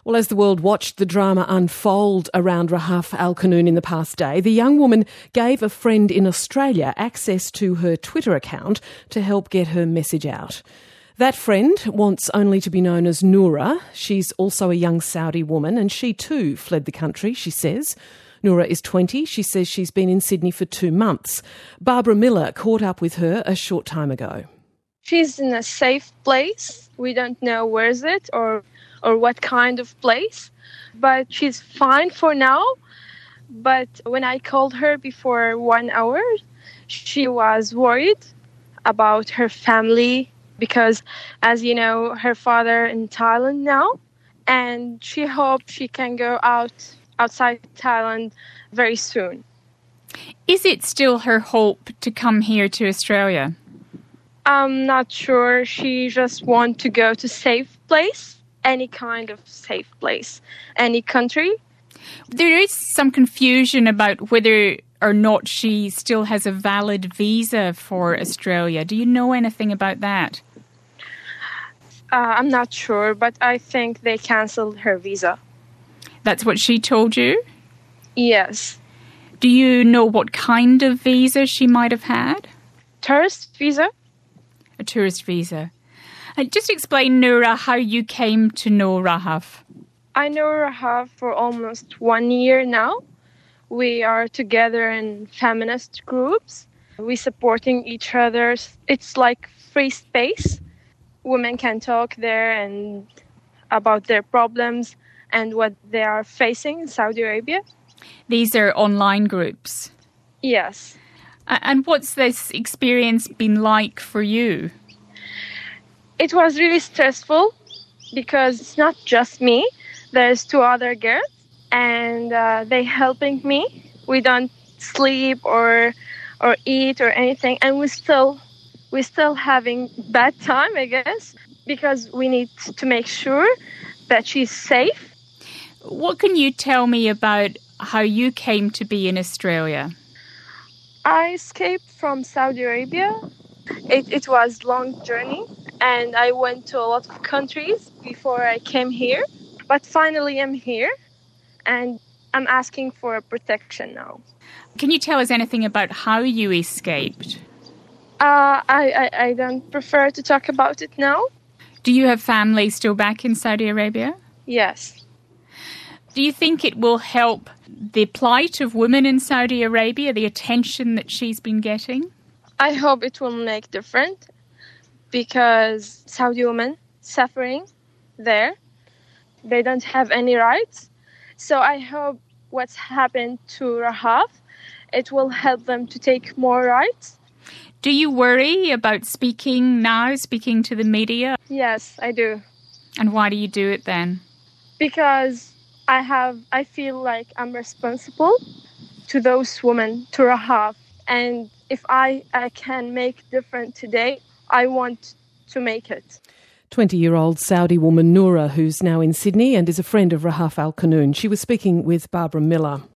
Well, as the world watched the drama unfold around Rahaf Al-Qunun in the past day, the young woman gave a friend in Australia access to her Twitter account to help get her message out. That friend wants only to be known as Noura. She's also a young Saudi woman and she too fled the country, she says. Noura is 20. She says she's been in Sydney for 2 months. Barbara Miller caught up with her a short time ago. She's in a safe place. We don't know where is it or what kind of place, but she's fine for now. But when I called her before 1 hour, she was worried about her family because, as you know, her father in Thailand now, and she hoped she can go outside Thailand very soon. Is it still her hope to come here to Australia? I'm not sure. She just wants to go to safe place. Any kind of safe place, any country. There is some confusion about whether or not she still has a valid visa for Australia. Do you know anything about that? I'm not sure, but I think they cancelled her visa. That's what she told you? Yes. Do you know what kind of visa she might have had? Tourist visa. A tourist visa. Just explain, Noura, how you came to know Rahaf. I know Rahaf for almost 1 year now. We are together in feminist groups. We supporting each other. It's like free space. Women can talk there and about their problems and what they are facing in Saudi Arabia. These are online groups? Yes. And what's this experience been like for you? It was really stressful because it's not just me. There's 2 other girls and they helping me. We don't sleep or eat or anything, and we're still having bad time, I guess, because we need to make sure that she's safe. What can you tell me about how you came to be in Australia? I escaped from Saudi Arabia. It was a long journey. And I went to a lot of countries before I came here. But finally I'm here and I'm asking for protection now. Can you tell us anything about how you escaped? I don't prefer to talk about it now. Do you have family still back in Saudi Arabia? Yes. Do you think it will help the plight of women in Saudi Arabia, the attention that she's been getting? I hope it will make difference. Because Saudi women suffering there, they don't have any rights. So I hope what's happened to Rahaf, it will help them to take more rights. Do you worry about speaking to the media? Yes, I do. And why do you do it then? Because I feel like I'm responsible to those women, to Rahaf. And if I can make difference today, I want to make it. 20-year-old Saudi woman Noura, who's now in Sydney and is a friend of Rahaf Al-Qunun. She was speaking with Barbara Miller.